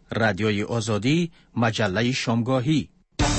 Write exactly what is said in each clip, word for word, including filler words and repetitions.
رادیوی آزادی، مجله شامگاهی.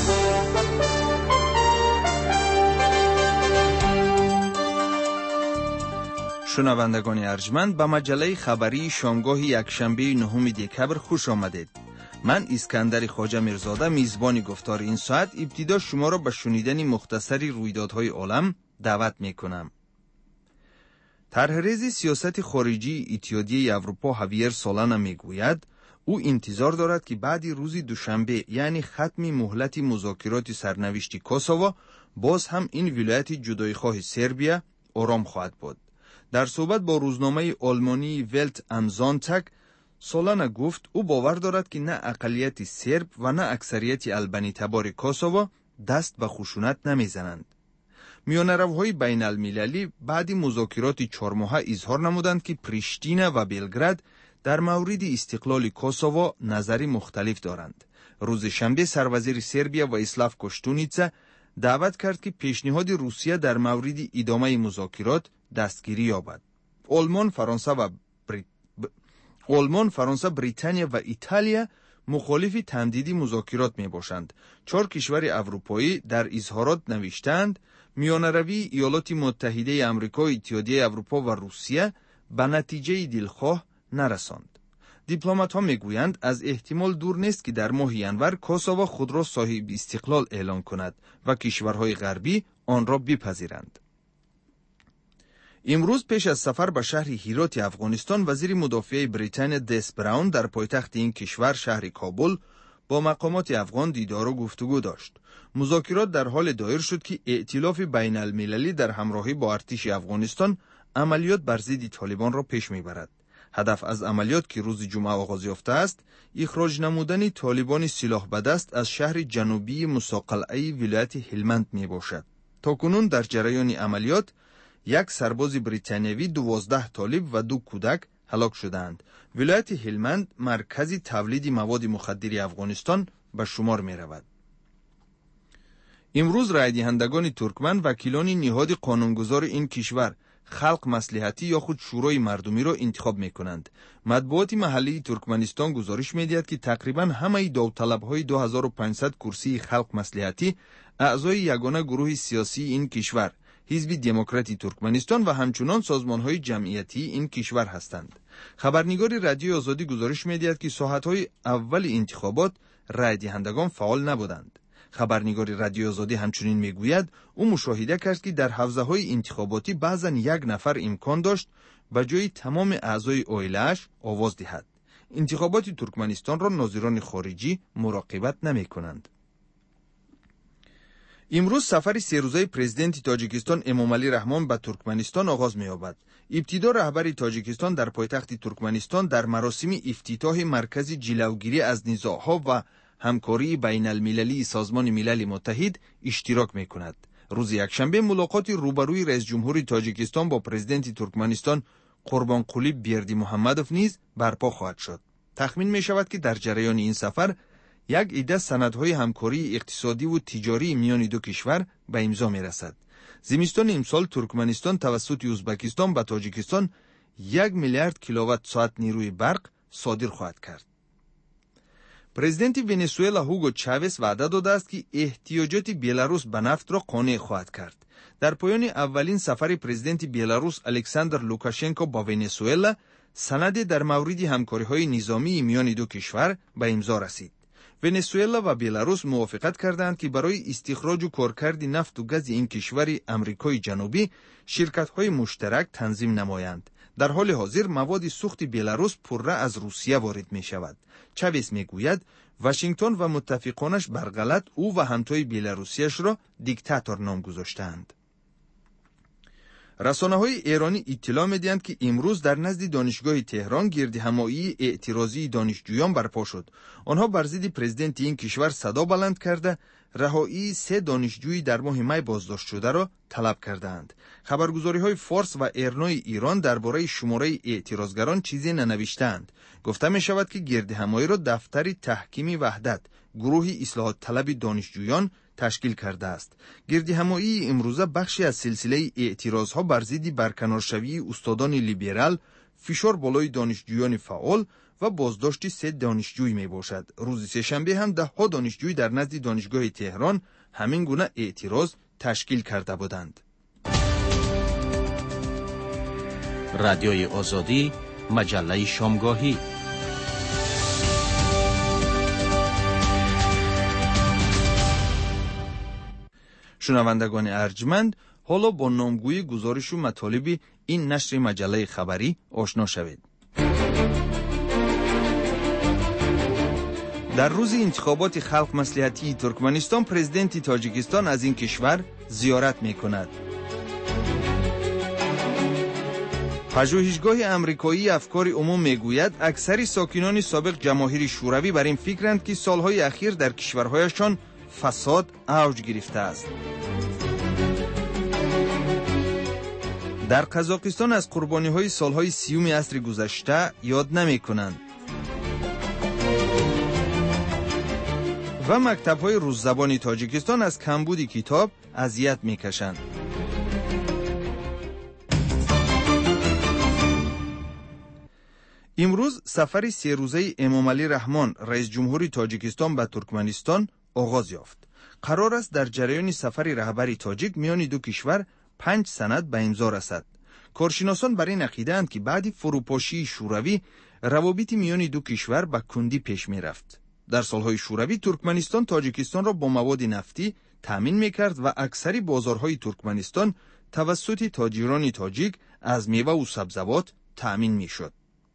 شنوندگان ارجمند، به مجله خبری شامگاه یکشنبه نهم دکبر خوش آمدید. من اسکندر خواجه میرزاده میزبان گفتار این ساعت ابتدا شما را به شنیدن مختصری رویدادهای عالم دعوت میکنم. طرحریز سیاست خارجی اتحادیه اروپا هاویر سولانا میگوید او انتظار دارد که بعد روز دوشنبه یعنی ختم مهلت مذاکرات سرنوشت کوسوو باز هم این ولایت جدایخواه سربیا آرام خواهد بود. در صحبت با روزنامه آلمانی ولت ام زونتاگ سولانا گفت او باور دارد که نه اقلیت سرب و نه اکثریت البانی تبار کوسوو دست به خشونت نمیزنند. میانروهای بین المللی بعد مذاکرات چهار ماهه اظهار نمودند که پریشتینا و بلگراد در مورد استقلال کوسوو نظری مختلف دارند. روز شنبه سروزیر سربیا و اسلاف کوشتونیتسا دعوت کرد که پیشنهاد روسیه در مورد ادامه مذاکرات دستگیری یابد. آلمان، فرانسه و بریت... ب... آلمان، فرانسه، بریتانیا و ایتالیا مخالف تمدید مذاکرات می باشند. چهار کشور اروپایی در اظهارات نوشتند میانروی ایالات متحده آمریکا، اتحادیه اروپا و روسیه به نتیجه دلخواه نرساند. دیپلمات ها میگویند از احتمال دور نیست که در ماه ینور کوسوو خود را صاحب استقلال اعلان کند و کشورهای غربی آن را بپذیرند. امروز پیش از سفر به شهر هیرات افغانستان، وزیر مدافع بریتانیا دس براون در پایتخت این کشور شهر کابل با مقامات افغان دیدار و گفتگو داشت. مذاکرات در حال دایر شد که ائتلاف بین المللی در همراهی با ارتش افغانستان عملیات بر ضد طالبان را پیش میبرد. هدف از عملیات که روز جمعه آغاز یافته است، اخراج نمودن طالبان سلاح به دست از شهر جنوبی مساقلعه ولایت هلمند می باشد. تاکنون در جریان عملیات یک سرباز بریتانیایی، دوازده طالب و دو کودک هلاک شدند. ولایت هلمند مرکز تولید مواد مخدر افغانستان به شمار می رود. امروز رای دهندگان ترکمن وکیلان نهاد قانونگذار این کشور خلق مصلحتی یا خود شورای مردمی را انتخاب می کنند. مطبوعات محلی ترکمنستان گزارش می دهد که تقریبا همه داوطلب‌های دو هزار و پانصد کرسی خلق مصلحتی اعضای یگانه گروه سیاسی این کشور، حزب دموکراتی ترکمنستان و همچنان سازمان‌های جمعیتی این کشور هستند. خبرنگار رادیو آزادی گزارش می دهد که ساعت‌های اول انتخابات رای دهندگان فعال نبودند. خبرنگار رادیو آزادی همچنین میگوید او مشاهده کرد که در حوزه‌های انتخاباتی بعضا یک نفر امکان داشت به جای تمام اعضای عائله‌اش آواز دهد. انتخابات ترکمنستان را ناظران خارجی مراقبت نمی‌کنند. امروز سفر سه روزه پرزیدنت تاجیکستان امامعلی رحمان به ترکمنستان آغاز می‌یابد. ابتدا رهبر تاجیکستان در پایتخت ترکمنستان در مراسم افتتاح مرکز جلوگیری از نزاع‌ها و همکاری بین المللی سازمان ملل متحد اشتراک می کند. روز یکشنبه ملاقات روبروی رئیس جمهور تاجیکستان با پرزیدنت ترکمنستان قربانقلی بیردی محمدوف نیز برپا خواهد شد. تخمین می شود که در جریان این سفر یک عده سندهای همکاری اقتصادی و تجاری میان دو کشور به امضا می رسد. زمستان امسال ترکمنستان توسط ازبکستان به تاجیکستان یک میلیارد کیلووات ساعت نیروی برق صادر خواهد کرد. پرزیدنت ونزوئلا هوگو چاوز وعده داده است که احتیاجات بلاروس به نفت را قانع خواهد کرد. در پایان اولین سفر پرزیدنت بلاروس الکساندر لوکاشنکو با ونزوئلا، سند در مورد همکاری‌های نظامی میان دو کشور به امضا رسید. ونزوئلا و بلاروس موافقت کردند که برای استخراج و کارکرد نفت و گاز این کشور آمریکای جنوبی شرکت‌های مشترک تنظیم نمایند. در حال حاضر مواد سوخت بلاروس پرره از روسیه وارد می شود. چاوز می گوید واشنگتن و متفقانش بر غلط او و همتای بلاروسیش را دیکتاتور نام گذاشتند. رسانه‌های ایرانی اطلاع می‌دهند که امروز در نزد دانشگاه تهران گردهمایی اعتراضی دانشجویان برپا شد. آنها بر ضد پرزیدنت این کشور صدا بلند کرده رهایی سه دانشجوی در ماه می بازداشت شده را طلب کردند. خبرگزاری‌های فارس و ایرنای ایران درباره شماره اعتراضگران چیزی ننوشتند. گفته می شود که گردهمایی را دفتر تحکیم وحدت، گروه اصلاحات طلب دانشجویان تشکیل کرده است. گردهمایی امروزه بخشی از سلسله اعتراضها بر ضد برکنارشوی استادان لیبرال، فشار بالای دانشجویان فعال و بازداشت سه دانشجوی می باشد. روز سه‌شنبه هم ده ها دانشجوی در نزد دانشگاه تهران همین گونه اعتراض تشکیل کرده بودند. رادیوی آزادی، مجله شامگاهی. شنوندگان ارجمند، حالا با نامگویی گزارش و مطالب این نشر مجله خبری آشنا شوید. در روز انتخابات خلق مصلحتی ترکمنستان، پرزیدنت تاجیکستان از این کشور زیارت می کند. پژوهشگاه امریکایی افکار عموم میگوید اکثر ساکنان سابق جماهیر شوروی بر این فکرند که سالهای اخیر در کشورهایشان فساد اوج گرفته است. در قزاقستان از قربانی‌های سالهای سیوم عصر گذشته یاد نمی‌کنند. و مکتب‌های روززبان تاجیکستان از کمبود کتاب اذیت می‌کشند. امروز سفر سه روزه امامعلی رحمان رئیس جمهوری تاجیکستان به ترکمنستان آغاز یافت. قرار است در جریان سفر رهبری تاجیک میان دو کشور پنج سند به امضا رسد. کارشناسان بر این عقیده‌اند که بعد فروپاشی شوروی روابط میان دو کشور به کندی پیش می‌رفت. در سالهای شوروی ترکمنستان تاجیکستان را با مواد نفتی تامین می‌کرد و اکثر بازارهای ترکمنستان توسط تاجران تاجیک از میوه و سبزیجات تامین می‌شد.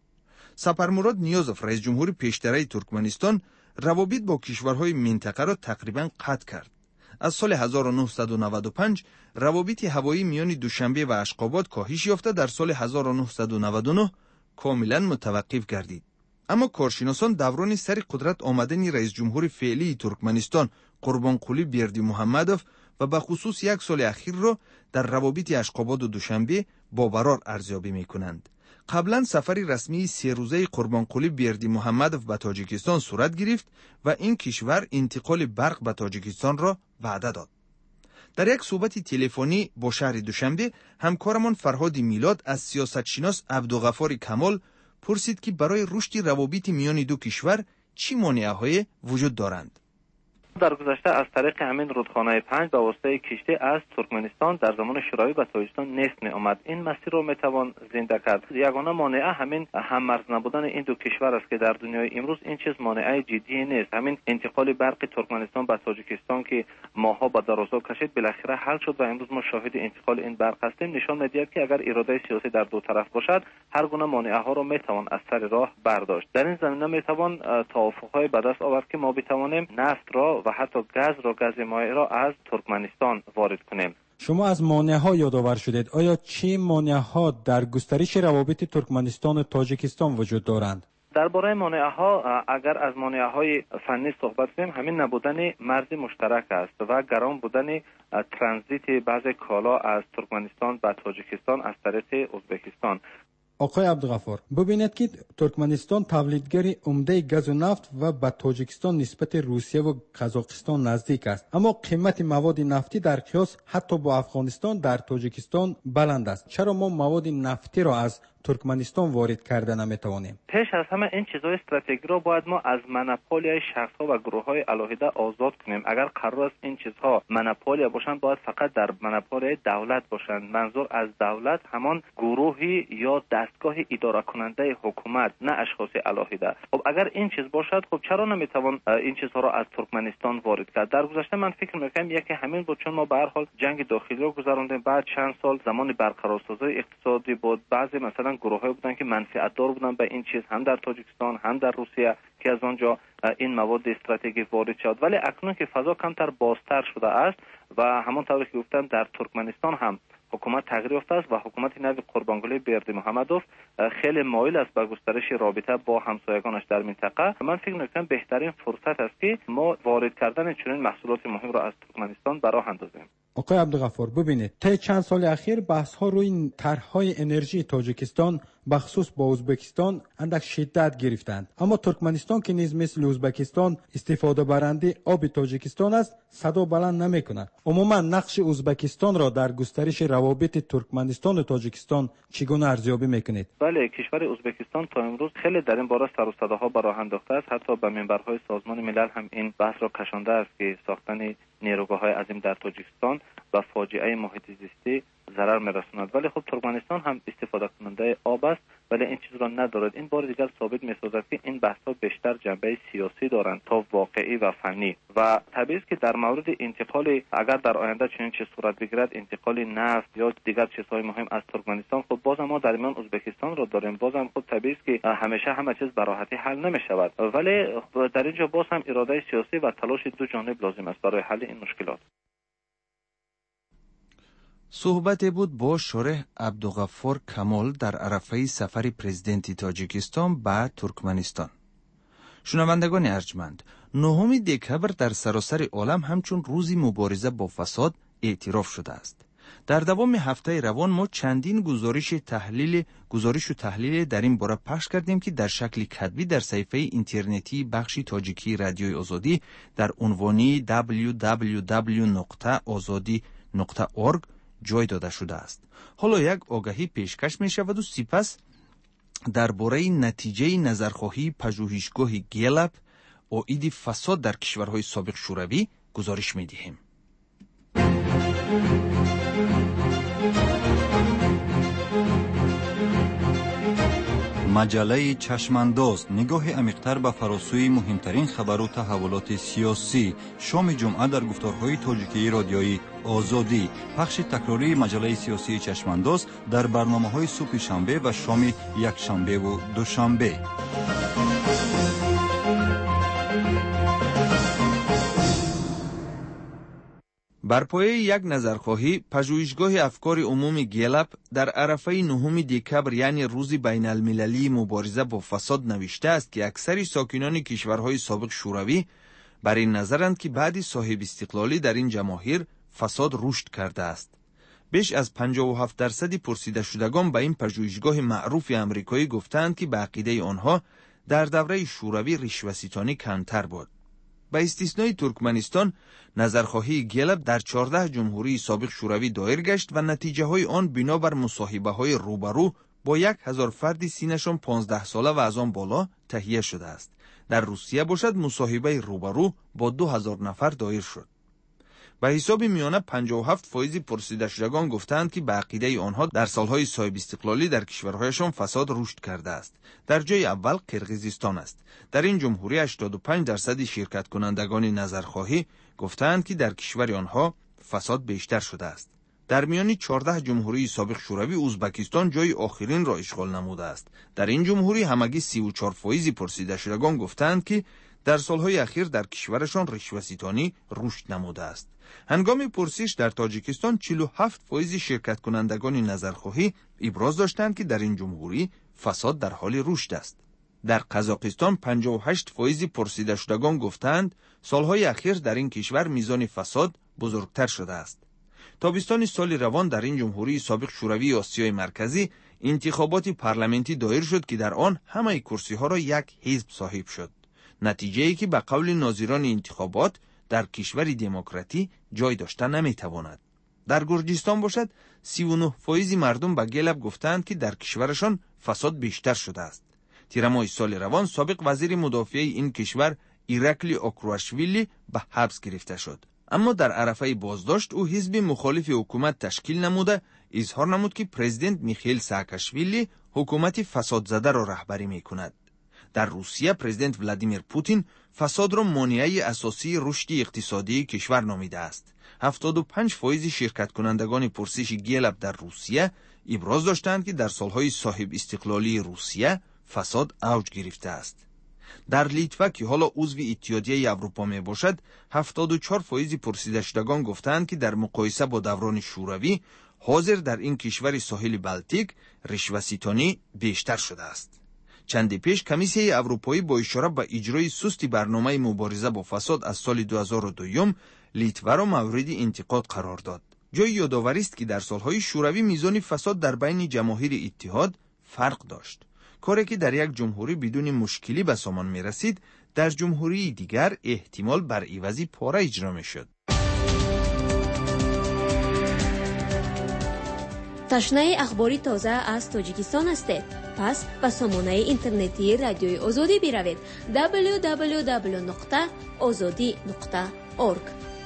سپرمراد نیازوف رئیس جمهوری پیشتره ترکمنستان روابط با کشورهای منطقه را تقریباً قطع کرد. از سال هزار و نهصد و نود و پنج روابط هوایی میان دوشنبه و اشقاباد کاهش یافته در سال هزار و نهصد و نود و نه کاملاً متوقف گردید. اما کارشناسان دوران سر قدرت آمدن رئیس جمهور فعلی ترکمنستان قربانقلی بردیمحمدوف و به خصوص یک سال اخیر را در روابط اشقاباد و دوشنبه باورار ارزیابی می‌کنند. قبلا سفری رسمی سه روزه قربانقلی بردیمحمدوف به تاجیکستان صورت گرفت و این کشور انتقال برق به تاجیکستان را وعده داد. در یک صحبت تلفنی با شهر دوشنبه همکارمان فرهاد میلاد از سیاستشناس عبدالغفار کمال پرسید که برای رشد روابط میان دو کشور چی مانع‌های وجود دارند. در گذشته از طریق همین رودخانه پنج به واسطه کشتی از ترکمنستان در زمان شوروی به تاجیکستان نفت می آمد. این مسیر رو می توان زنده کرد. یگانه مانع همین هم مرز نبودن این دو کشور است که در دنیای امروز این چیز مانع جدی نیست. همین انتقال برق ترکمنستان به تاجیکستان که ماها به درازا کشید بالاخره حل شد و امروز ما شاهد انتقال این برق هستیم. نشان می‌دهد که اگر اراده سیاسی در دو طرف باشد هر گونه مانع ها رو می توان از سر راه برداشت. در این زمینه می توان توافق‌های به دست آورد که ما بتوانیم نفت را و حتی گاز را گاز مایع را از ترکمنستان وارد کنیم. شما از مانع‌ها یادآور شدید. آیا چه مانع‌ها در گسترش روابط ترکمنستان و تاجیکستان وجود دارند؟ درباره مانع‌ها اگر از مانع‌های فنی صحبت کنیم همین نبودن مرز مشترک است و گران بودن ترانزیت بعضی کالا از ترکمنستان به تاجیکستان از طریق ازبکستان. آقای عبدالغفار، ببینید که ترکمنستان تولیدگر عمده گاز و نفت و به تاجیکستان نسبت روسیه و قزاقستان نزدیک است، اما قیمت مواد نفتی در قیاس حتی با افغانستان در تاجیکستان بلند است. چرا ما مواد نفتی را از ترکمنستان وارد کرده نمیتوانیم؟ پیش از همه این چیزهای استراتژیک را باید ما از مونوپولی شخص‌ها و گروه‌های علاهیده آزاد کنیم. اگر قرار است این چیزها مونوپولی باشند باید فقط در مونوپولی دولت باشند. منظور از دولت همان گروهی یا دستگاه اداره کننده حکومت، نه اشخاص علاهیده. خب اگر این چیز باشد خب چرا نمیتوان این چیزها را از ترکمنستان وارد کرد؟ در گذشته من فکر می‌کنم یکی همین بود، چون ما به هر حال جنگ داخلی رو گذراندیم، بعد چند سال زمان برقرارسازی اقتصادی بود، بعضی مثلا گروه‌های بودن که منفعت دار بودن به این چیز هم در تاجیکستان هم در روسیه که از آنجا این مواد استراتژیک وارد شد. ولی اکنون که فضا کمتر بازتر شده است و همانطور که گفتم در ترکمنستان هم حکومت تغییر یافته است و حکومت نو قربانقلی بردیمحمدوف خیلی مایل است به گسترش رابطه با همسایگانش در منطقه. من فکر می‌کنم بهترین فرصت است که ما وارد کردن چنین محصولات مهم را از ترکمنستان به راه اندازیم. آقای عبدالغفار، ببینید طی چند سال اخیر بحث ها روی طرح‌های انرژی تاجیکستان بخصوص با ازبکستان اندک شدت گرفتند، اما ترکمنستان که نیز مثل ازبکستان استفاده برنده آب تاجیکستان است صدا بلند نمی‌کند. عموما نقش ازبکستان را در گسترش روابط روابط ترکمنستان و تاجیکستان چگونه ارزیابی میکنید؟ بله، کشور ازبکستان تا امروز خیلی در این باره سر و صداها به راه انداخته است. حتی به منبرهای سازمان ملل هم این بحث را کشانده است که ساختن نیروگاه‌های عظیم در تاجیکستان و فاجعه محیط زیستی ضرر می‌رساند. ولی خب ترکمنستان هم استفاده کننده آب است، ولی این چیز را ندارد. این بار دیگر ثابت می‌سازد که این بحث‌ها بیشتر جنبه سیاسی دارند تا واقعی و فنی. و طبیعی است که در مورد انتقال، اگر در آینده چنین چیز صورت بگیرد، انتقال نفت یا دیگر چیزهای مهم از ترکمنستان، خب باز ما در میان ازبکستان را داریم. بازم خب طبیعی است که همیشه همه چیز به راحتی حل نمی‌شود، ولی در اینجا باز هم اراده سیاسی و تلاش دو جانب لازم است برای حل این مشکلات. صحبت بود با شارح عبدالغفار کمال در عرفه سفر پرزیدنت تاجیکستان به ترکمنستان. شنوندگان ارجمند، نهم دکبر در سراسر عالم همچون روزی مبارزه با فساد اعتراف شده است. در دوام هفته روان ما چندین گزارش تحلیل گزارش و تحلیل در این باره پخش کردیم که در شکل کتبی در صفحه اینترنتی بخش تاجیکی رادیوی آزادی در عنوانی دبلیو دبلیو دبلیو نقطه آزادی نقطه اورگ جای داده شده است. حالا یک آگهی پیشکش می شود و سپس درباره نتیجه نظرخواهی پژوهشگاه گلپ عاید فساد در کشورهای سابق شوروی گزارش می دهیم. مجله چشمانداز، نگاه عمیق‌تر به فراسوی مهمترین خبر و تحولات سیاسی. شام جمعه در گفتارهای تاجیکی رادیویی آزادی. پخش تکراری مجله سیاسی چشمانداز در برنامه‌های صبح شنبه و شام یک شنبه و دوشنبه. بر پایه یک نظرخواهی پژوهشگاه افکار عمومی گلپ در عرفه نهم دکبر یعنی روز بین المللی مبارزه با فساد نوشته است که اکثر ساکنان کشورهای سابق شوروی بر این نظرند که بعد صاحب استقلالی در این جماهیر فساد رشد کرده است. بیش از پنجاه و هفت درصد پرسیده شدگان به این پژوهشگاه معروف آمریکایی گفتند که به عقیده آنها در دوره شوروی رشوه‌ستانی کمتر بود. به استثنای ترکمنستان، نظرخواهی گلپ در چهارده جمهوری سابق شوروی دایر گشت و نتیجه های آن بنابر مصاحبه های روبرو با یک هزار فرد سینشان پانزده ساله و از آن بالا تهیه شده است. در روسیه باشد مصاحبه روبرو با دو هزار نفر دایر شد. به حساب میانه پنجاه و هفت فیصد پرسیده شدگان گفتند که به عقیده آنها در سالهای صاحب استقلالی در کشورهایشان فساد رشد کرده است. در جای اول قرقیزستان است. در این جمهوری هشتاد و پنج درصد شرکت کنندگان نظرخواهی گفتند که در کشور آنها فساد بیشتر شده است. در میان چهارده جمهوری سابق شوروی ازبکستان جای آخرین را اشغال نموده است. در این جمهوری همگی سی و چهار فیصد پرسیده شدگان گفتند که در سالهای اخیر در کشورشان رشوه‌ستانی رشد نموده است. هنگام پرسش در تاجیکستان چهل و هفت فیصد شرکت کنندگان نظرخواهی ابراز داشتند که در این جمهوری فساد در حال رشد است. در قزاقستان پنجاه و هشت فیصد پرسیده شدگان گفتند سالهای اخیر در این کشور میزان فساد بزرگتر شده است. تابستان سال روان در این جمهوری سابق شوروی آسیای مرکزی انتخابات پارلمانتی دایر شد که در آن همه کرسی ها را یک حزب صاحب شد. نتیجه ای که به قول ناظران انتخابات در کشور دموکراتی جای داشته نمیتواند. در گرجستان باشد سی و نه فیصد مردم به گلپ گفتند که در کشورشان فساد بیشتر شده است. تیر ماه سال روان سابق وزیر مدافع این کشور ایرکلی اوکرواشویلی به حبس گرفته شد. اما در عرفه بازداشت او حزب مخالف حکومت تشکیل نموده اظهار نمود که پرزیدنت میخائیل ساکاشویلی حکومت فساد زده را رهبری میکند. در روسیه پرزیدنت ولادیمیر پوتین فساد را مانع اساسی رشد اقتصادی کشور نامیده است. هفتاد و پنج فیصد شرکت کنندگان پرسش گلپ در روسیه ابراز داشتند که در سالهای صاحب استقلالی روسیه فساد اوج گرفته است. در لیتوا که حالا عضو اتحادیه اروپا می باشد، هفتاد و چهار فیصد پرسیده شدگان گفتند که در مقایسه با دوران شوروی حاضر در این کشور ساحل بالتیک رشوه‌ستانی بیشتر شده است. چندی پیش کمیسیون اروپایی با اشاره به اجرای سستی برنامه مبارزه با فساد از سال دو هزار و دو لیتوا را مورد انتقاد قرار داد. جای یادآوری است که در سالهای شوروی میزان فساد در بین جماهیر اتحاد فرق داشت. کاری که در یک جمهوری بدون مشکلی به سامان می رسید، در جمهوری دیگر احتمال بر عوض پاره اجرا می شد. ташнаи ахбори тоза аз тоҷикистон ҳастед. пас ба сомонаи интернетии радиои озодӣ биравед дабл ю дабл ю дабл ю нуқта озодӣ нуқта орг.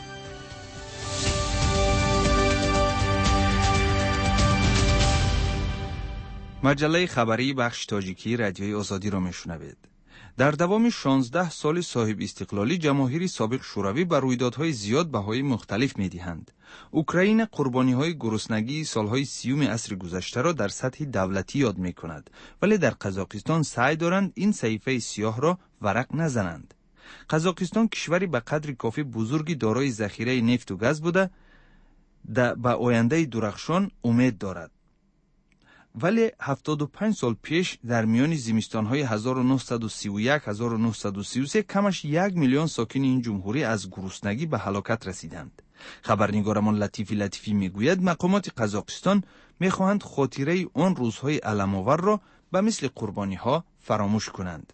маҷаллаи хабарии бахши тоҷикии радиои озодиро мешунавед. дар давоми шонздаҳ соли соҳибистиқлолӣ ҷамоҳири собиқ шӯравӣ ба рӯйдодҳои зиёд баҳои мухталиф медиҳанд. Украина қурбониҳои гуруснагии солҳои сиюми асри гузаштаро дар сатҳи давлатӣ ёд мекунад, вале дар Қазоқистон саъй доранд ин саҳифаи сиёҳро варақ назананд. Қазоқистон кишвари ба қадри кофӣ бузурги дорои захираи нефту газ буда ба ояндаи дурахшон умед дорад. вале ҳафтоду панҷ сол пеш дар миёни зимистонҳои ҳазору нуҳсаду сию як - ҳазору нуҳсаду сию се камаш як миллион сокини ин ҷумҳурӣ аз гуруснагӣ ба ҳалокат расиданд. хабарнигорамон Латифи Латифӣ мегӯяд, мақомоти Қазоқистон мехоҳанд хотираи он рӯзҳои аламоварро ба мисли қурбониҳо фаромӯш кунанд.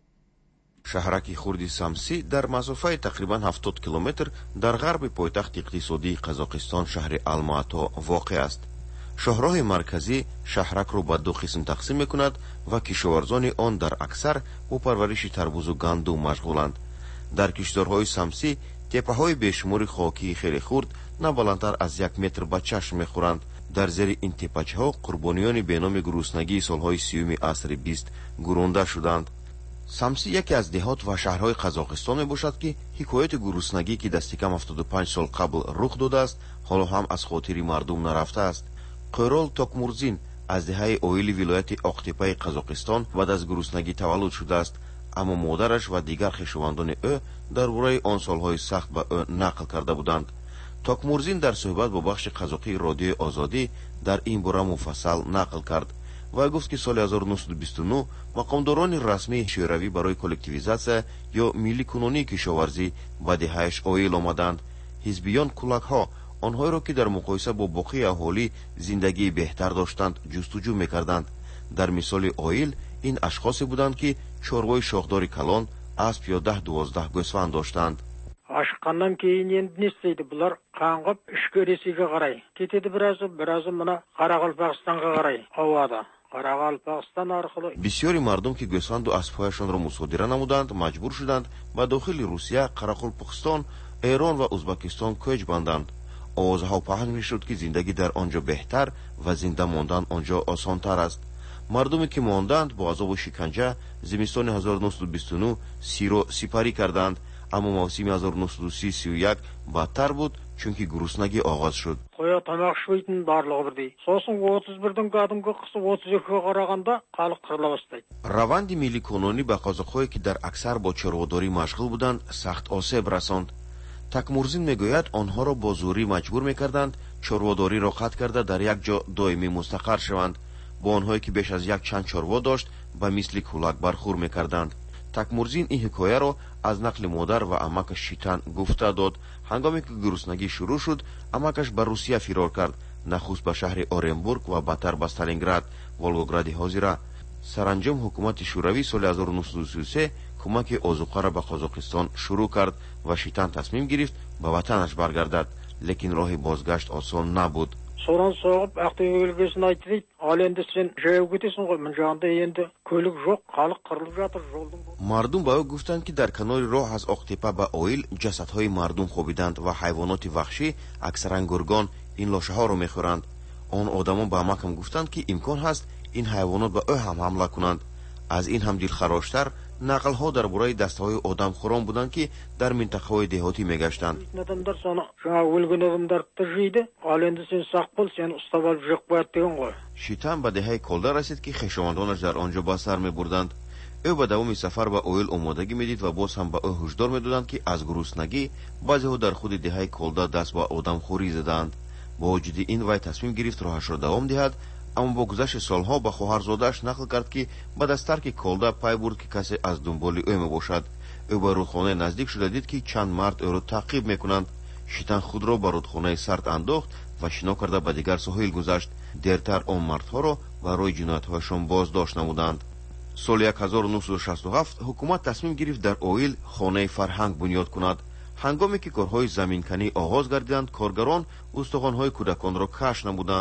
шаҳраки хурди Самсӣ дар масофаи тақрибан ҳафтод километр дар ғарби пойтахти иқтисодии Қазоқистон шаҳри Алмато воқеъ аст. шоҳроҳи марказӣ шаҳракро ба ду қисм тақсим мекунад ва кишоварзони он дар аксар бо парвариши тарбузу гандум машғуланд. дар кишторҳои Самсӣ теппаҳои бешумори хокии хеле хурд на баландтар аз як метр ба чашм мехӯранд. дар зери ин теппачаҳо қурбониёни беноми гуруснагии солҳои сиюми асри бист гурунда шуданд. Самсӣ яке аз деҳот ва шаҳрҳои Қазоқистон мебошад, ки ҳикояти гуруснагӣ, ки дасти кам ҳафтоду панҷ сол қабл рух додааст, ҳоло ҳам аз хотири мардум нарафтааст. Қӯрол Токмурзин аз деҳаи оили вилояти Оқтепаи Қазоқистон баъд аз гуруснагӣ таваллуд шудааст, аммо модараш ва дигар хешовандони ӯ дар бораи он солҳои сахт ба ӯ нақл карда буданд. Токмурзин дар суҳбат бо бахши қазоқии Радиои Озодӣ дар ин бора муфассал нақл кард. Вай гуфт, ки соли ҳазору нуҳсаду бисту нӯ мақомдорони расмии шӯравӣ барои коллективизатсия ё милликунонии кишоварзӣ ба деҳааш оил омаданд. ҳизбиён кулакҳо онҳоеро, ки дар муқоиса бо боқии аҳолӣ зиндагии беҳтар доштанд, ҷустуҷӯ мекарданд. дар мисоли оил ин ашхосе буданд, ки чорвои шохдори калон, асп ё даҳ дувоздаҳ гӯсфанд доштанд. Ашыққаннан кейін енді не істейді? Бұлар қаңғып ішкі Ресейге қарай кетеді, біразы, біразы мына Қарақалпақстанға қарай ауады. Қарақалпақстан арқылы бисёри мардум, ки гӯсфанду аспҳояшонро мусодира намуданд, маҷбур шуданд ба дохили Русия, Қарақалпақстон, Эрон ва Узбекистон кӯч банданд. овозаҳо паҳн мешуд, ки зиндагӣ дар онҷо беҳтар ва зинда мондан онҷо осонтар аст. мардуме, ки монданд, бо азобу шиканҷа зимистони ҳазору нуҳсаду бисту нӯ сиро сипарӣ карданд, аммо мавсими ҳазору нуҳсаду си - сию як бадтар буд, чунки гуруснагӣ оғоз шуд. қоя тамақ ішпейтін барлығы бірдей. Сосын отыз бірдің кәдімгі қысы отыз екіге қарағанда халық қырыла бастайды. раванди милликунонӣ ба қозоқҳое, ки дар аксар бо чорводорӣ машғул буданд, сахт осеб расонд. Такмурзин мегӯяд, онҳоро бо зӯрӣ маҷбур мекарданд чорводориро қатъ карда дар як ҷо доимӣ мустақар шаванд. бо онҳое, ки беш аз як чанд чорво дошт, ба мисли кӯлак бархӯр мекарданд. Такмурзин ин ҳикояро аз нақли модар ва амакаш Шитан гуфта дод. ҳангоме ки гуруснагӣ шурӯъ шуд, амакаш ба Русия фирор кард, нахуст ба шаҳри Оренбург ва баъдтар ба Сталинград, Волгогради ҳозира. саранҷом ҳукумати шӯравӣ соли ҳазору нуҳсаду сию се кӯмаки озуқаро ба Қозоқистон шурӯъ кард ва Шитан тасмим гирифт ба ватанаш баргардад, лекин роҳи бозгашт осон набуд. Soran soğup Aqtoy өлкесін айтты дейді. Ал енді сен жаяу кетесің ғой. Мына жағында енді көлік жоқ, халық қырылып жатыр жолдың. мардум ба ӯ гуфтанд, ки дар канори роҳ аз Оқтепа ба Оил ҷасадҳои мардум хобиданд ва ҳайвоноти ваҳшӣ, аксаран гургон, ин лошаҳоро мехӯранд. он одамон ба амакам гуфтанд, ки имкон ҳаст ин ҳайвонот ба ӯ ҳам ҳамла кунанд. аз ин ҳам дилхароштар нақлҳо дар бораи дастаҳои одамхӯрон буданд, ки дар минтақаҳои деҳотӣ мегаштанд. Адамдар саны жаңа өлген адамдарды жейді. Ал енді сен сақ бол, сен ұстап алып жеп қояды деген ғой. Шитан ба деҳаи Колда расид, ки хешовандонаш дар онҷо ба сар мебурданд. ӯ ба давоми сафар ба Оил омодагӣ медид ва боз ҳам ба ӯ ҳушдор медоданд, ки аз гуруснагӣ баъзеҳо дар худи деҳаи Колда даст ба одамхӯрӣ заданд. бо вуҷуди ин вай тасмим гирифт роҳашро давом диҳад, аммо бо гузашти солҳо ба хоҳарзодааш нақл кард, ки баъд аз тарки Колда пай бурд, ки касе аз дунболи ӯ мебошад. ӯ ба рудхонаe наздик шуда дид, ки чанд мард ӯро таъқиб мекунанд. Шитан худро ба рудхонаи сард андохт ва шино карда ба дигар соҳил гузашт. дертар он мардҳоро барои ҷиноятҳояшон боздошт намуданд. соли ҳазору нуҳсаду шасту ҳафт ҳукумат тасмим гирифт дар Оил хонаи фарҳанг бунёд кунад. ҳангоме ки корҳои заминканӣ оғоз гардиданд, коргарон устухонҳои кӯдаконро каш намуданд.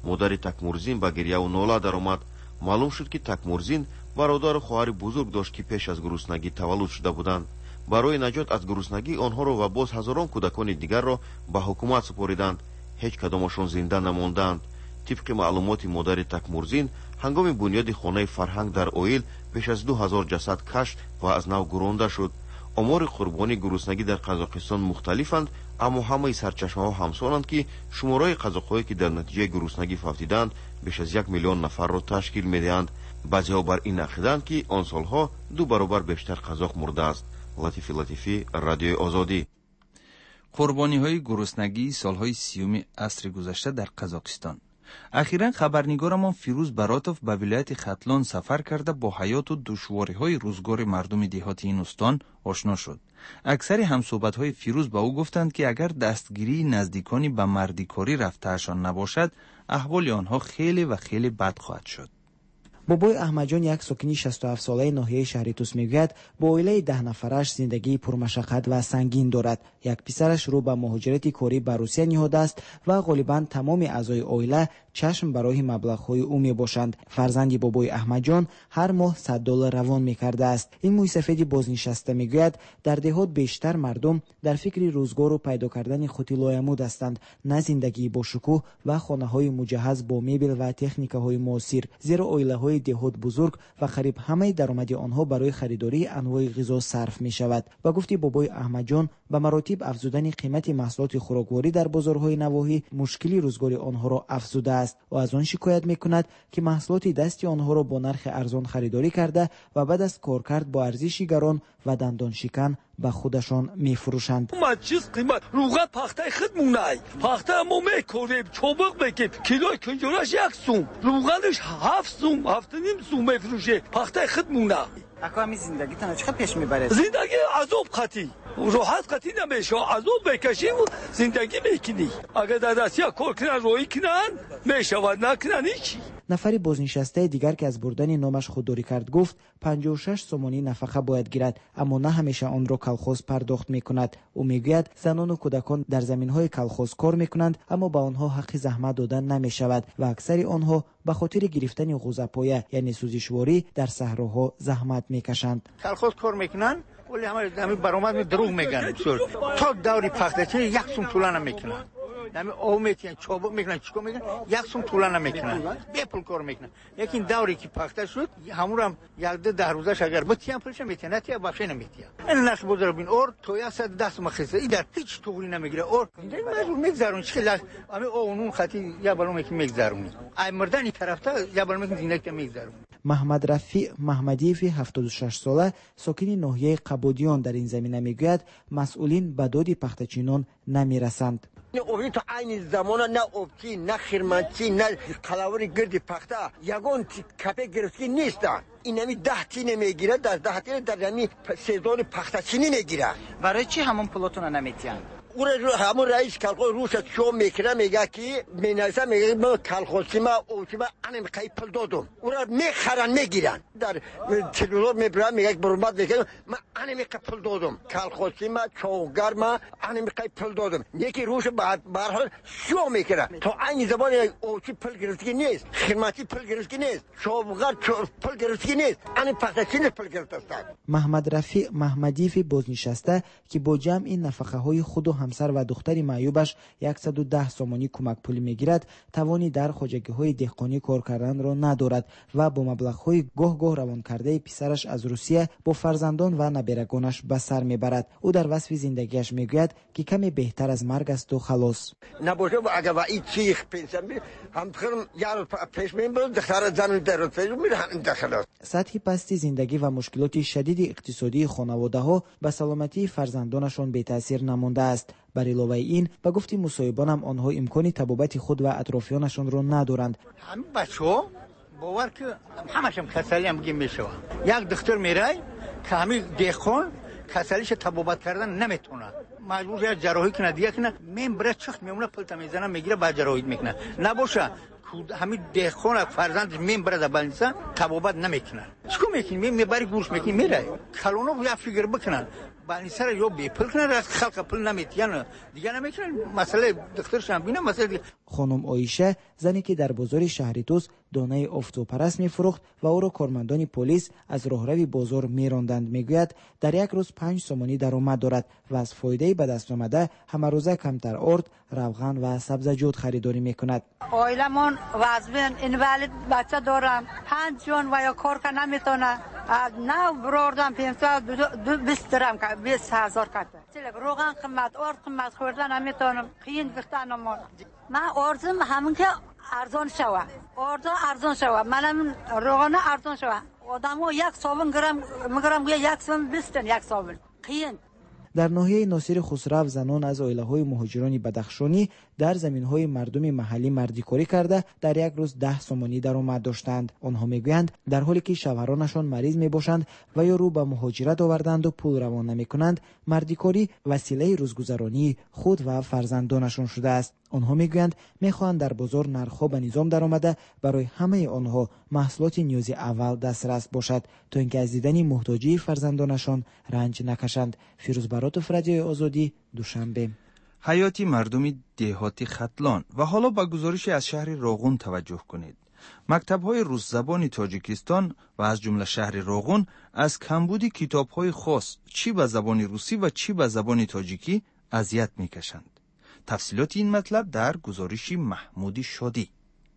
модари Такмурзин ба гирьяву нола даромад. маълум шуд ки Такмурзин бародару хоҳари бузург дошт ки пеш аз гуруснагӣ таваллуд шуда буданд. барои наҷот аз гуруснагӣ онҳоро ва боз ҳазорон кӯдакони дигарро ба ҳукумат супориданд. ҳеҷ кадомашон зинда намонданд. тибқи маълумоти модари Такмурзин ҳангоми бунёди хонаи фарҳанг дар оил пеш аз ду ҳазор ҷасад кашф ва аз нав гуронда шуд. омори қурбони гуруснагӣ дар Қазоқистон мухталифанд, аммо ҳамаи сарчашмаҳо ҳамсонанд ки шумораи қазоқҳое ки дар натиҷаи гуруснагӣ фавтиданд беш аз як миллион нафарро ташкил медиҳанд. баъзеҳо бар ин ақиданд ки он солҳо ду баробар бештар қазоқ мурдааст. латифи латифӣ, радиои Озодӣ. қурбониҳои гуруснагии солҳои сиюми асри гузашта дар Қазоқистон. ахиран хабарнигорамон Фирӯз Баротов ба вилояти Хатлон сафар карда бо ҳаёту душвориҳои рӯзгори мардуми деҳоти ин устон ошно шуд. аксари ҳамсӯҳбатҳои Фирӯз ба ӯ гуфтанд ки агар дастгирии наздикони ба мардикорӣ рафтаашон набошад, аҳволи онҳо хеле ва хеле бад хоҳад шуд. бобои Аҳмадҷон, як сокини шасту ҳафт солаи ноҳияи шаҳри Тус мегӯяд, бо оилаи даҳ нафараш зиндагии пурмашаққат ва сангин дорад. як писараш рӯ ба муҳоҷирати корӣ ба Русия ниҳодааст ва ғолибан тамоми аъзои оила чашм барои маблағҳои ӯ мебошанд. фарзанди бобои Аҳмадҷон ҳар моҳ сад доллар равон мекардааст. ин мӯйсафеди бознишаста мегӯяд, дар деҳот бештар мардум дар фикри рӯзгору пайдо кардани худи лоямуд ҳастанд, на зиндагии бошукӯҳ ва хонаҳои муҷаҳҳаз бо мебел ва техникаҳои муосир, зеро оилаҳои деҳот бузург ва қариб ҳамаи даромади онҳо барои харидории анвои ғизо сарф мешавад. ба гуфти бобои Аҳмадҷон, ба маротиб афзудани қимати маҳсулоти хӯрокворӣ дар бозорҳои навоҳӣ мушкили рӯзгори онҳоро афзудааст. ва аз он шикоят мекунад ки маҳсулоти дасти онҳоро бо нархи арзон харидорӣ карда ва баъд аз коркард бо арзиши гарон ва дандоншикан ба худашон мефурӯшанд. ма чиз қимат руғат пахтаи худ мунай пахта мо мекорем чобуқ мекем килои кунҷураш як сум руғанаш ҳафт сум ҳафту ним сум мефурӯше пахтаи худ муна. ака ҳами зиндагитона чӣ пеш мебаред? зиндагӣ азоб қатӣ роҳат қатӣ намешава, азоб мекашӣ зиндагӣ мекунӣ. агар дар Россия кор кунан роҳӣ кунан мешавад, накунан ҳичи. нафари бознишастаи дигар ки аз бурдани номаш худдорӣ кард гуфт панҷоҳу шаш сомонӣ нафақа бояд гирад, аммо на ҳамеша онро колхоз пардохт мекунад. ӯ мегӯяд занону кӯдакон дар заминҳои колхоз кор мекунанд, аммо ба онҳо ҳаққи заҳмат дода намешавад ва аксари онҳо ба хотири гирифтани ғӯзапоя яъне сӯзишворӣ дар саҳроҳо заҳмат мекашанд. колхоз кор мекунанд ولی همه همه برآمد دروغ میگن تا دوری پختچی یک سوم طولا نمیکنن همه او میتین چوبک میکنن چیکار میکنن یک سوم طولا نمیکنن بی پول کار میکنن لیکن دوری که پخته شد همون هم یک دو ده روزش اگر بتیان پولش میتین نتیا بخش نمیتیا این ناس بزرگ بین اور تو یا صد دست مخصوص این در هیچ طوری نمیگیره اور مجبور میگذارون چه لاش همه اونون خاطی یا بالو میکنن میگذارونی ای مردانی طرفتا یا بالو میکنن زینک میگذارون. محمد رفیع محمدیف هفتاد و شش ساله ساکن ناحیه قبودیان در این زمینه میگوید مسئولین به داد پختچینان نمیرسند. اوی تو عین زمان نه اوبچی نه خیرمنچی نه قلاوری گردی پخته یگان کپه گرفتی نیست. این همی ده تی نمیگیره در ده تی در همی سیزون پختچینی نگیره. برای چی همون پلاتون نمیتین؟ اون همون رئیس کلخوز روش شو میکنه میگه که مینایسه میگه من کلخوزی ما اوچی ما انم خیلی پل دادم اون را میخرن میگیرن در تلویزیون میبرن میگه برمت میگه من انم پل دادم کلخوزی ما چوگر ما انم خیلی پل دادم یکی روش بعد برحال شو میکنه تو این زبان اوچی پل گرفتی نیست خدمتی پل گرفتی نیست شوگر پل گرفتی نیست انم پختچین پل گرفته است. محمد رفیع محمدیف بازنشسته که با جمع نفقه های خود و همسر و دختری معیوبش صد و ده سومانی کمک پولی میگیرد، توانی در خواجگی‌های دهقانی کار کردن را ندارد و با مبلغ‌های گاه گاه روان کرده پسرش از روسیه با فرزندان و نبرگانش به سر میبرد. او در وصف زندگیش میگوید که کمی بهتر از مرگ است و خلاص. نباشه اگر و این چیخ پنسم هم خرم یار پیش میبرد دختر زن در پیش میرن خلاص. سطح پستی زندگی و مشکلات شدید اقتصادی خانواده‌ها به سلامتی فرزندانشان بی تاثیر نمانده است. بر علاوه این به گفته مصاحبانم آنها امکان طبابت خود و اطرافیانشان را ندارند. همه بچه‌ها باور که همش هم کسلی هم گیم میشه. یک دکتر میره که همه دهقان کسلیش طبابت کردن نمیتونه. مجبور یا جراحی کنه دیگه کنه من برای چخت میمونه پلتا میزنه میگیره بعد جراحی میکنه. نباشه همین دهقان فرزند من برای زبانیسا طبابت نمیکنه. چیکار میکنی؟ میبری گوش میکنی میره. کلونو یا فکر بکنن. بانی سر یو بی پول کنه خلق پول نمیتیان دیگه نمیتونن مسئله دکترش هم بینه مسئله. خانم آیشه زنی که در بازار شهر توس دانه افتوپرست میفروخت و او را کارمندان پلیس از راهروی بازار میراندند میگوید در یک روز پنج سومانی درآمد دارد و از فایده به دست آمده همه روزه کمتر ارد، روغن و سبزیجات خریداری میکند. عائلمون وضعیت اینوالید بچه دارم پنج جون و یا کار کنه نمیتونه نه بردم پیمسا بیست درم که بیست هزار کته روغن قیمت ارد قیمت خوردن نمیتونم خیلی بختن ما من ارزم همون که ارزان شوه ارزان ارزان شوه منم روغن ارزان شوه آدمو یک صابون گرم میگرم یک صابون بیست یک صابون خیلی. در ناحیه ناصر خسرو زنان از عائله‌های مهاجران بدخشانی در زمین‌های مردم محلی مردیکاری کرده در یک روز ده سومانی درآمد داشتند. آنها میگویند در حالی که شوهرانشان مریض میباشند و یا رو به مهاجرت آوردند و پول روان نمیکنند، مردیکاری وسیله روزگذرانی خود و فرزندانشان شده است. آنها میگویند میخواهند در بازار نرخ‌ها به نظام درآمده برای همه آنها محصولات نیازی اول دسترس باشد تا اینکه از دیدن محتاجی فرزندانشان رنج نکشند. فیروز براتوف، رادیوی آزادی، دوشنبه. حیاتی مردم دهاتی ختلان. و حالا به گزارشی از شهر راغون توجه کنید. مکتب‌های روس زبان تاجیکستان و از جمله شهر راغون از کمبود کتاب‌های خاص چی به زبان روسی و چی به زبان تاجیکی اذیت می‌کشند. تفصیلات این مطلب در گزارشی محمودی شادی.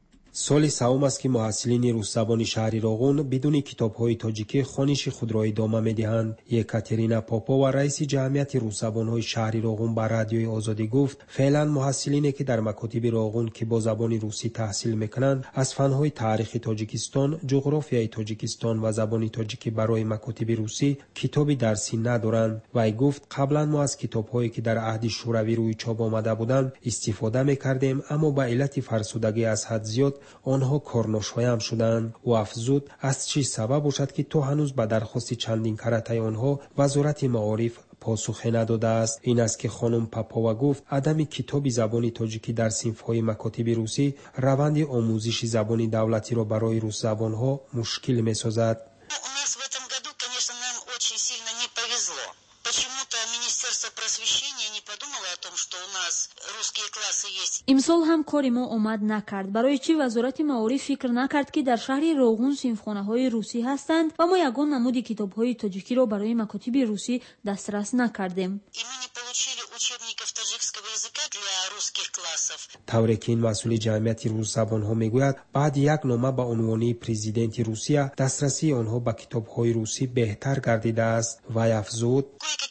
سال سوم است که محصلین روس زبان شهر راغون بدون کتاب‌های تاجیکی خوانش خود را ادامه می‌دهند. یکاترینا پاپا و رئیس جمعیت روس زبان‌های شهر راغون به رادیوی آزادی گفت فعلا محصلینی که در مکاتب راغون که با زبان روسی تحصیل می‌کنند از فن‌های تاریخ تاجیکستان، جغرافیای تاجیکستان و زبان تاجیکی برای مکاتب روسی کتاب درسی ندارند. وی گفت قبلا ما از کتاب‌هایی که در عهد شوروی روی چاپ آمده بودند استفاده می‌کردیم، اما به علت فرسودگی از حد زیاد آنها کارناشایم شدند و افزود از چی سبب باشد که تو هنوز به درخواست چندین کرته آنها وزارت معارف پاسخی نداده است. این است که خانم پاپاوا گفت عدم کتاب زبان تاجیکی در صنف‌های مکاتب روسی روند آموزش زبان دولتی را برای روس زبان‌ها مشکل می‌سازد. امسال هم کاری ما اومد نکرد. برای چی وزارت معارف فکر نکرد که در شهر راغون صنفخانه‌های روسی هستند و ما یگان نمود کتاب‌های تاجیکی را برای مکاتب روسی دسترس نکردیم. طوری که این مسئول جمعیت روس زبان‌ها میگوید بعد یک نامه با عنوان پرزیدنت روسیه دسترسی آنها به کتاب‌های روسی بهتر گردیده است و افزود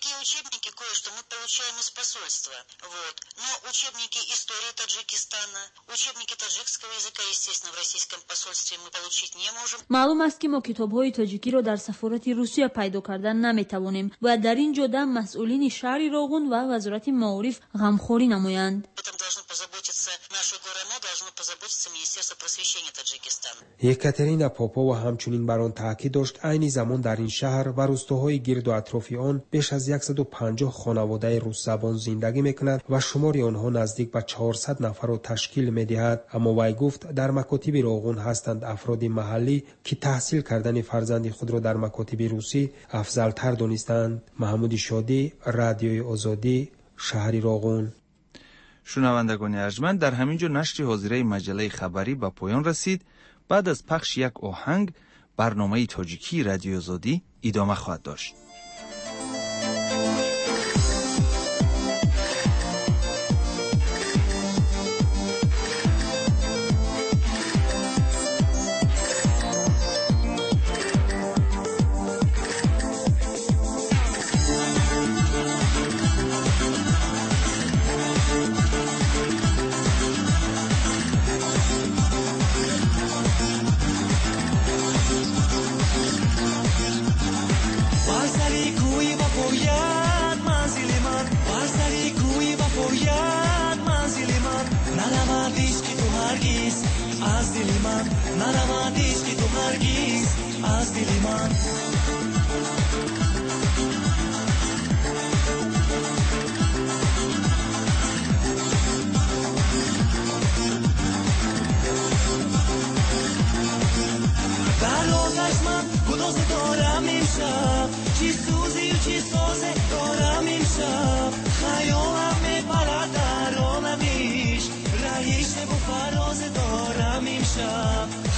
معلوم است که ما کتاب‌های تاجیکی را در سفارت روسیه پیدا کردن نمی‌توانیم و در این جهت مسئولین شهر راغون و وزارت معارف غمخواری نمایند. یکاترینا پاپا و همچنین بر آن تاکید داشت عین زمان در این شهر و روستاهای گرد و اطراف آن بیش از صد و پنجاه خانواده روس زبان زندگی می‌کنند و شمار آنها نزدیک به چهارصد نفر را تشکیل می‌دهد. اما وی گفت در مکاتب راغون هستند افراد محلی که تحصیل کردن فرزند خود را در مکاتب روسی افضل‌تر دانستند. محمود شادی، رادیوی آزادی، شهر راغون. شنوندگان ارجمند، در همینجا نشر حاضره مجله خبری به پایان رسید. بعد از پخش یک آهنگ برنامه تاجیکی رادیو آزادی ادامه خواهد داشت. گداز دارم امشب چی سوزی و چی سازه دارم امشب خیالم میپرد در عالمیش رئیس و فراز دارم امشب